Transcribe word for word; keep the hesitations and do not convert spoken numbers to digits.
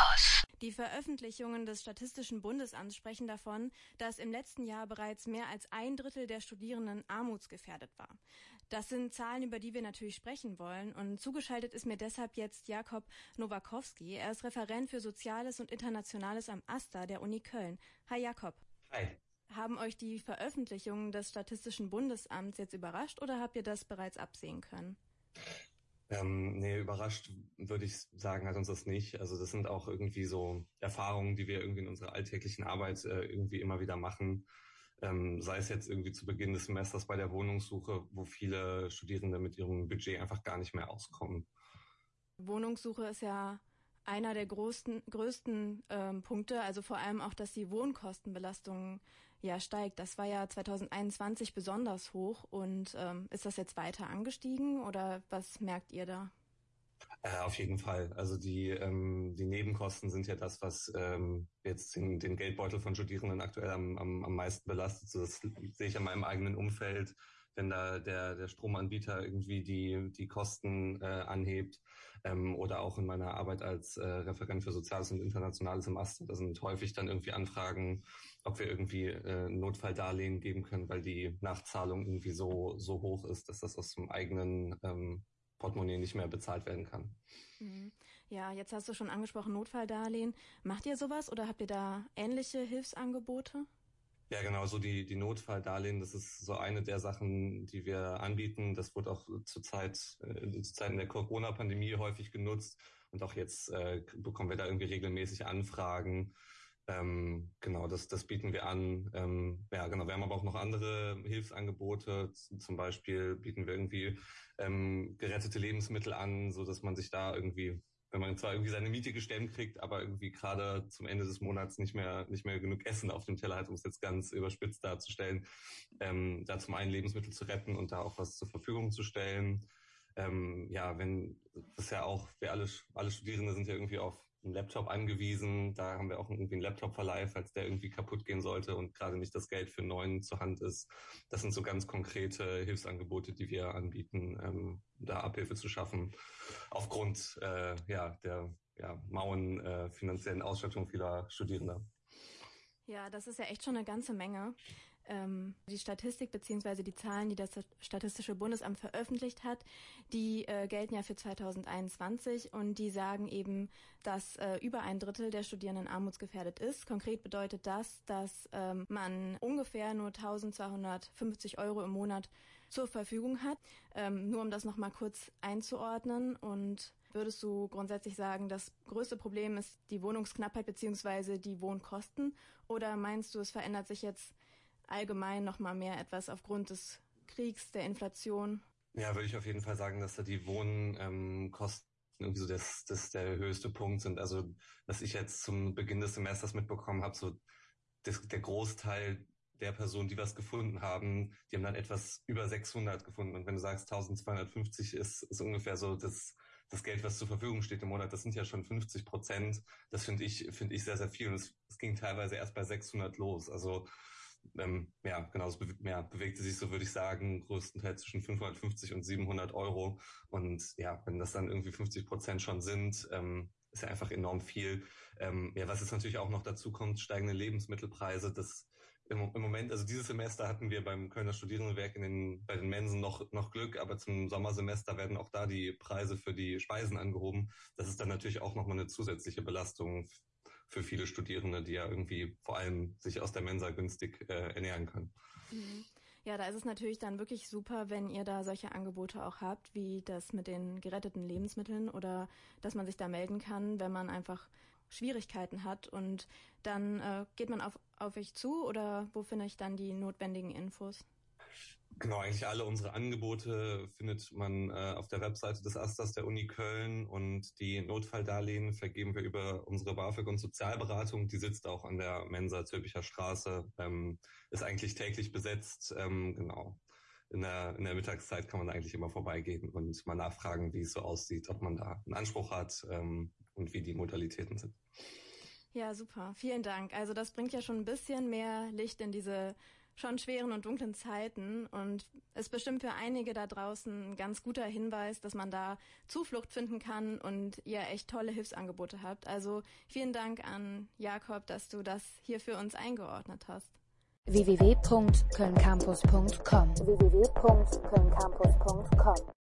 Infos. Die Veröffentlichungen des Statistischen Bundesamts sprechen davon, dass im letzten Jahr bereits mehr als ein Drittel der Studierenden armutsgefährdet war. Das sind Zahlen, über die wir natürlich sprechen wollen. Und zugeschaltet ist mir deshalb jetzt Jakob Nowakowski. Er ist Referent für Soziales und Internationales am AStA der Uni Köln. Hi Jakob. Hi. Haben euch die Veröffentlichungen des Statistischen Bundesamts jetzt überrascht oder habt ihr das bereits absehen können? Ähm, nee, überrascht würde ich sagen, hat uns das nicht. Also das sind auch irgendwie so Erfahrungen, die wir irgendwie in unserer alltäglichen Arbeit äh, irgendwie immer wieder machen. Ähm, sei es jetzt irgendwie zu Beginn des Semesters bei der Wohnungssuche, wo viele Studierende mit ihrem Budget einfach gar nicht mehr auskommen. Wohnungssuche ist ja einer der größten, größten ähm, Punkte, also vor allem auch, dass die Wohnkostenbelastung ja steigt. Das war ja zwanzig einundzwanzig besonders hoch und ähm, ist das jetzt weiter angestiegen oder was merkt ihr da? Äh, auf jeden Fall. Also die ähm, die Nebenkosten sind ja das, was ähm, jetzt den, den Geldbeutel von Studierenden aktuell am, am, am meisten belastet. So, das sehe ich in meinem eigenen Umfeld, wenn da der der Stromanbieter irgendwie die die Kosten äh, anhebt ähm, oder auch in meiner Arbeit als äh, Referent für Soziales und Internationales im AStA, da sind häufig dann irgendwie Anfragen, ob wir irgendwie äh, Notfalldarlehen geben können, weil die Nachzahlung irgendwie so so hoch ist, dass das aus dem eigenen ähm, Portemonnaie nicht mehr bezahlt werden kann. Ja, jetzt hast du schon angesprochen, Notfalldarlehen. Macht ihr sowas oder habt ihr da ähnliche Hilfsangebote? Ja, genau, so die, die Notfalldarlehen, das ist so eine der Sachen, die wir anbieten. Das wurde auch zur Zeit, äh, zu Zeiten der Corona-Pandemie häufig genutzt. Und auch jetzt äh, bekommen wir da irgendwie regelmäßig Anfragen. Ähm, genau, das, das bieten wir an. Ähm, ja, genau, wir haben aber auch noch andere Hilfsangebote. Z- Zum Beispiel bieten wir irgendwie ähm, gerettete Lebensmittel an, so dass man sich da irgendwie, wenn man zwar irgendwie seine Miete gestemmt kriegt, aber irgendwie gerade zum Ende des Monats nicht mehr nicht mehr genug Essen auf dem Teller hat, um es jetzt ganz überspitzt darzustellen, ähm, da zum einen Lebensmittel zu retten und da auch was zur Verfügung zu stellen. Ähm, ja, wenn das ist ja auch, wir alle alle Studierende sind ja irgendwie auf einen Laptop angewiesen. Da haben wir auch irgendwie einen Laptop-Verleih, falls der irgendwie kaputt gehen sollte und gerade nicht das Geld für einen neuen zur Hand ist. Das sind so ganz konkrete Hilfsangebote, die wir anbieten, ähm, da Abhilfe zu schaffen aufgrund äh, ja der ja, mauen äh, finanziellen Ausstattung vieler Studierender. Ja, das ist ja echt schon eine ganze Menge. Ähm, die Statistik beziehungsweise die Zahlen, die das Statistische Bundesamt veröffentlicht hat, die äh, gelten ja für zwanzig einundzwanzig und die sagen eben, dass äh, über ein Drittel der Studierenden armutsgefährdet ist. Konkret bedeutet das, dass ähm, man ungefähr nur eintausendzweihundertfünfzig Euro im Monat zur Verfügung hat. Ähm, nur um das nochmal kurz einzuordnen. Und würdest du grundsätzlich sagen, das größte Problem ist die Wohnungsknappheit beziehungsweise die Wohnkosten? Oder meinst du, es verändert sich jetzt allgemein noch mal mehr etwas aufgrund des Kriegs, der Inflation? Ja, würde ich auf jeden Fall sagen, dass da die Wohnkosten ähm, irgendwie so das, das der höchste Punkt sind. Also was ich jetzt zum Beginn des Semesters mitbekommen habe, so das, der Großteil der Personen, die was gefunden haben, die haben dann etwas über sechshundert gefunden. Und wenn du sagst, eintausendzweihundertfünfzig ist, ist ungefähr so das, das Geld, was zur Verfügung steht im Monat, das sind ja schon fünfzig Prozent. Das finde ich, finde ich sehr, sehr viel. Und es, es ging teilweise erst bei sechshundert los. Also ähm, ja, genau, es be- ja, bewegte sich, so würde ich sagen, größtenteils zwischen fünfhundertfünfzig und siebenhundert Euro. Und ja, wenn das dann irgendwie fünfzig Prozent schon sind, ähm, ist ja einfach enorm viel. Ähm, ja, was jetzt natürlich auch noch dazu kommt, steigende Lebensmittelpreise. Das im, im Moment, also dieses Semester hatten wir beim Kölner Studierendenwerk in den, bei den Mensen noch, noch Glück, aber zum Sommersemester werden auch da die Preise für die Speisen angehoben. Das ist dann natürlich auch nochmal eine zusätzliche Belastung für viele Studierende, die ja irgendwie vor allem sich aus der Mensa günstig äh, ernähren können. Mhm. Ja, da ist es natürlich dann wirklich super, wenn ihr da solche Angebote auch habt, wie das mit den geretteten Lebensmitteln oder dass man sich da melden kann, wenn man einfach Schwierigkeiten hat und dann äh, geht man auf, auf euch zu oder wo finde ich dann die notwendigen Infos? Genau, eigentlich alle unsere Angebote findet man äh, auf der Webseite des AStAs der Uni Köln und die Notfalldarlehen vergeben wir über unsere BAföG- und Sozialberatung. Die sitzt auch an der Mensa Zülpicher Straße, ähm, ist eigentlich täglich besetzt, ähm, genau. In der, in der Mittagszeit kann man da eigentlich immer vorbeigehen und mal nachfragen, wie es so aussieht, ob man da einen Anspruch hat ähm, und wie die Modalitäten sind. Ja, super. Vielen Dank. Also das bringt ja schon ein bisschen mehr Licht in diese schon schweren und dunklen Zeiten und ist bestimmt für einige da draußen ein ganz guter Hinweis, dass man da Zuflucht finden kann und ihr echt tolle Hilfsangebote habt. Also vielen Dank an Jakob, dass du das hier für uns eingeordnet hast. w w w punkt köln campus punkt com w w w punkt köln campus punkt com